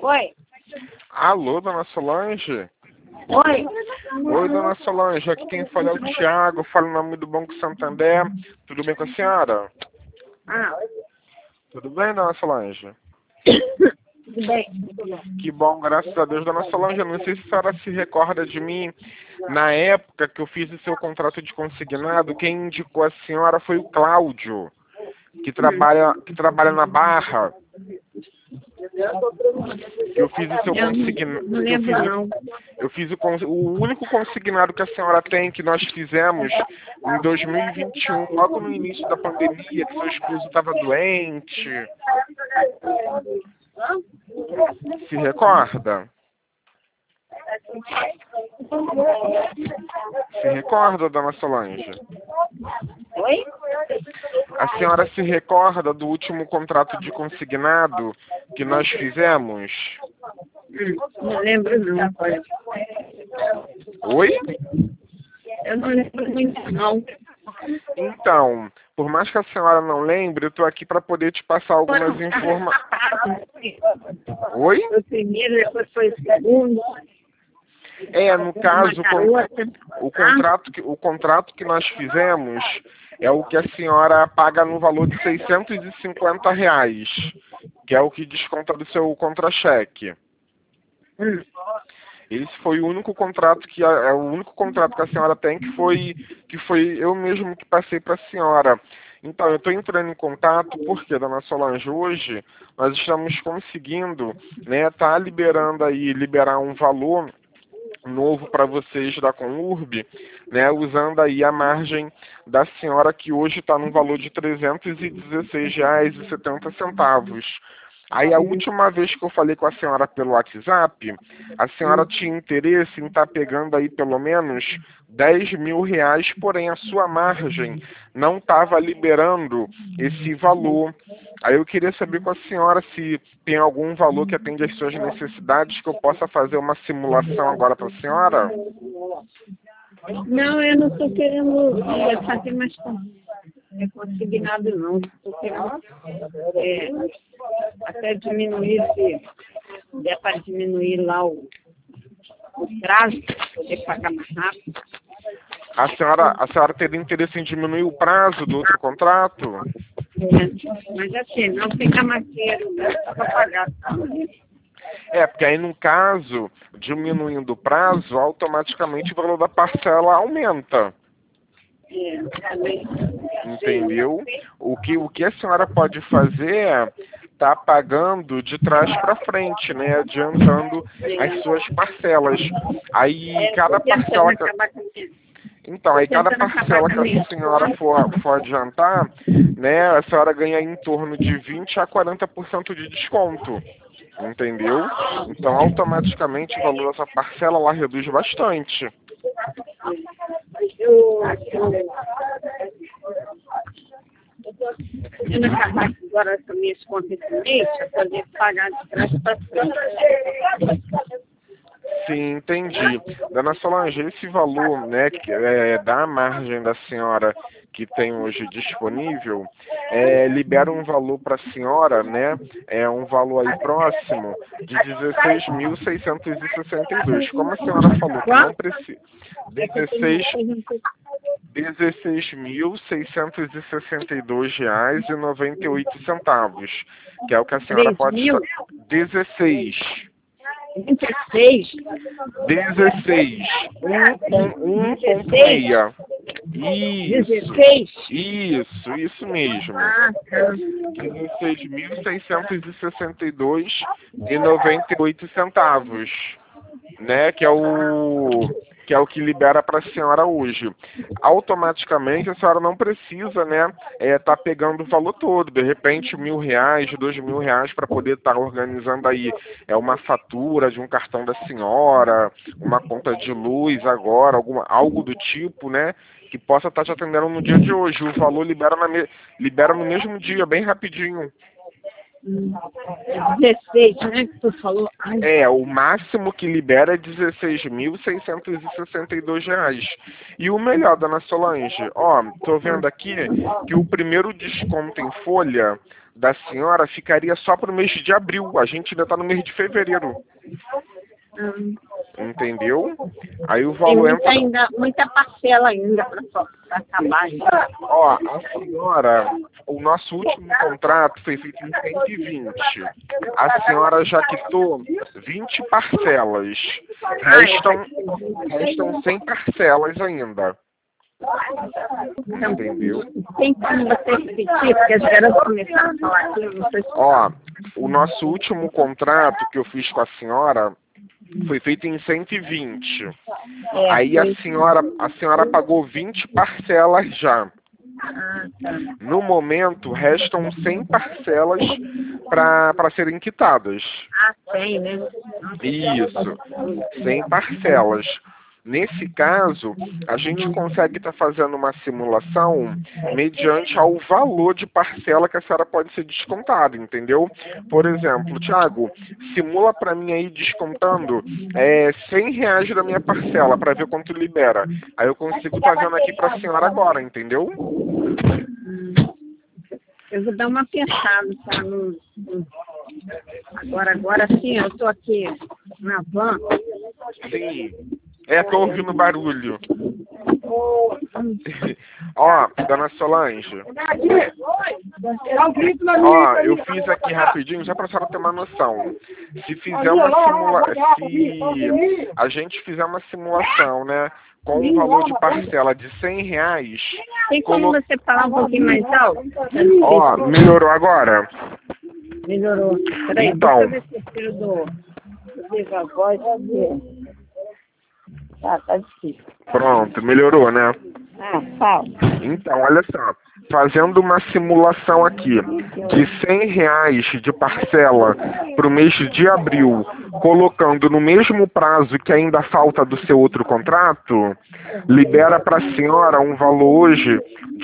Oi. Alô, dona Solange? Oi. Oi, dona Solange, aqui quem fala é o Thiago, falo em nome do Banco Santander. Tudo bem com a senhora? Ah. Tudo bem, dona Solange? Tudo bem. Que bom, graças a Deus, dona Solange. Eu não sei se a senhora se recorda de mim. Na época que eu fiz o seu contrato de consignado, quem indicou a senhora foi o Cláudio, que trabalha na Barra. Eu fiz o seu consignado. Não lembro, não. Eu fiz o único consignado que a senhora tem, que nós fizemos em 2021, logo no início da pandemia, que seu esposo estava doente. Se recorda? Se recorda, dona Solange? Oi? A senhora se recorda do último contrato de consignado que nós fizemos? Não lembro, não. Oi? Eu não lembro muito, não. Então, por mais que a senhora não lembre, eu estou aqui para poder te passar algumas informações. Oi? Foi o primeiro, depois foi o segundo. No caso, o contrato que nós fizemos é o que a senhora paga no valor de R$ 650, que é o que desconta do seu contra-cheque. Esse foi o único contrato que é o único contrato que a senhora tem, que foi eu mesmo que passei para a senhora. Então, eu estou entrando em contato porque, dona Solange, hoje nós estamos conseguindo, né, liberar um valor novo para vocês da Conurb, né, usando aí a margem da senhora, que hoje está no valor de R$ 316,70. Aí a última vez que eu falei com a senhora pelo WhatsApp, a senhora tinha interesse em estar pegando aí pelo menos R$ 10.000, porém a sua margem não estava liberando esse valor. Aí eu queria saber com a senhora se tem algum valor que atende às suas necessidades, que eu possa fazer uma simulação agora para a senhora. Não, eu não estou querendo fazer mais consignado, não. Estou querendo até diminuir, se der para diminuir lá o prazo, poder pagar mais rápido. A senhora teria interesse em diminuir o prazo do outro contrato? Mas assim, não fica mais dinheiro para pagar. Porque aí no caso, diminuindo o prazo, automaticamente o valor da parcela aumenta. Também. Entendeu? O que a senhora pode fazer é tá pagando de trás para frente, né? Adiantando as suas parcelas. Aí cada parcela que... Então, aí cada parcela que a senhora for adiantar, né, a senhora ganha em torno de 20% a 40% de desconto. Entendeu? Então, automaticamente o valor dessa parcela lá reduz bastante. Eu não acabar agora com minhas contas esse mês, para poder pagar de trás para frente. Sim, entendi. Dona Solange, esse valor, né, que da margem da senhora que tem hoje disponível, libera um valor para a senhora, né, um valor aí próximo de 16.662. Como a senhora falou que não precisa... 16.662,98, que é o que a senhora pode... 16. 26. 16. 1.6. Isso mesmo. 16.662,98, né? Que é o que libera para a senhora hoje. Automaticamente a senhora não precisa, né, tá pegando o valor todo, de repente R$ 1.000, R$ 2.000, para poder estar organizando aí uma fatura de um cartão da senhora, uma conta de luz agora, algo do tipo, né, que possa estar te atendendo no dia de hoje. O valor libera no mesmo dia, bem rapidinho. 16, né, que tu falou? O máximo que libera é R$ 16.662. E o melhor, dona Solange, tô vendo aqui que o primeiro desconto em folha da senhora ficaria só para o mês de abril. A gente ainda está no mês de fevereiro. Entendeu? Aí o Tem valor entra... muita parcela ainda para acabar. Ó, a senhora, o nosso último contrato foi feito em 120. A senhora já quitou 20 parcelas. Restam 100 parcelas ainda. Entendeu? Tem como você repetir? Porque as garotas começaram a falar aqui, não sei se... Ó, o nosso último contrato que eu fiz com a senhora foi feito em 120. Aí a senhora pagou 20 parcelas já. Tá. No momento, restam 100 parcelas para serem quitadas. 100, né? Isso, 100 parcelas. Nesse caso, a gente consegue estar fazendo uma simulação mediante ao valor de parcela que a senhora pode ser descontada, entendeu? Por exemplo, Thiago, simula para mim aí descontando R$100 da minha parcela para ver quanto libera. Aí eu consigo estar vendo aqui para a senhora agora, entendeu? Eu vou dar uma pensada, tá? Agora sim, eu tô aqui na van. Sim. Tô ouvindo barulho. Ó, dona Solange. Ó, eu fiz aqui rapidinho, só para a senhora ter uma noção. Se a gente fizer uma simulação, né, com um valor de parcela de R$100... Tem como você falar um pouquinho mais alto? Ó, melhorou agora? Melhorou. Peraí, então, deixa eu ver se eu tiro do viva voz. Tá difícil. Pronto, melhorou, né? Fala. Então, olha só. Fazendo uma simulação aqui de R$100 de parcela para o mês de abril, colocando no mesmo prazo que ainda falta do seu outro contrato, libera para a senhora um valor hoje de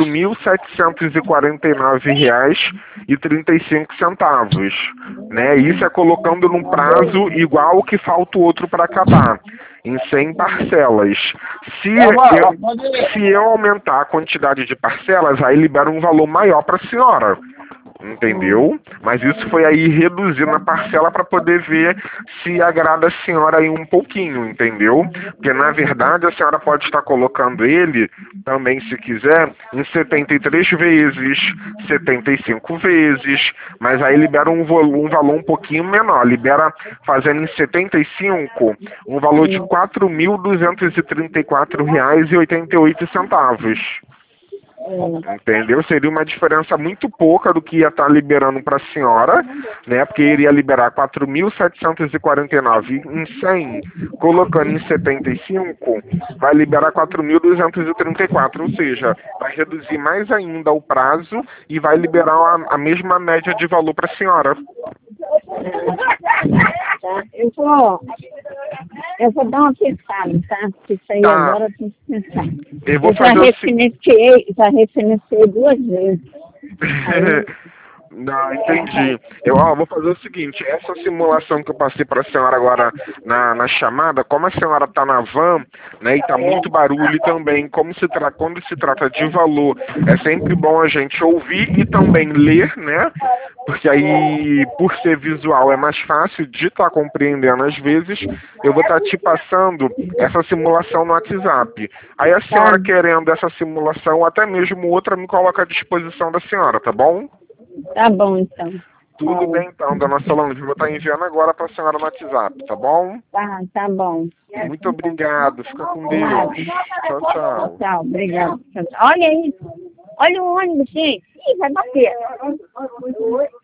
R$4.749,35, né? Isso é colocando num prazo igual ao que falta o outro para acabar, em 100 parcelas. Se eu aumentar a quantidade de parcelas, aí libera um valor maior para a senhora. Entendeu? Mas isso foi aí reduzindo a parcela para poder ver se agrada a senhora aí um pouquinho, entendeu? Porque na verdade a senhora pode estar colocando ele também, se quiser, em 73 vezes, 75 vezes, mas aí libera um valor um pouquinho menor, libera fazendo em 75 um valor de R$4.234,88. Entendeu? Seria uma diferença muito pouca do que ia estar liberando para a senhora, né? Porque iria liberar 4.749 em 100, colocando em 75, vai liberar 4.234, ou seja, vai reduzir mais ainda o prazo e vai liberar a mesma média de valor para a senhora. Eu vou dar uma pensada, tá? Isso aí agora eu tenho que pensar. Eu vou já refinanciei 2 vezes. Não, entendi. Eu vou fazer o seguinte, essa simulação que eu passei para a senhora agora na chamada, como a senhora está na van, né, e tá muito barulho também, quando se trata de valor, é sempre bom a gente ouvir e também ler, né? Porque aí, por ser visual, é mais fácil de estar compreendendo às vezes. Eu vou estar te passando essa simulação no WhatsApp. Aí a senhora querendo essa simulação, ou até mesmo outra, me coloca à disposição da senhora, tá bom? Tá bom, então. Tudo bem, então, dona Solange. Vou estar enviando agora para a senhora no WhatsApp, tá bom? Tá bom. Muito obrigado. Fica com Deus. Tchau, tchau. Tchau, obrigado. Olha aí. Olha o ônibus, gente. Ih, vai bater.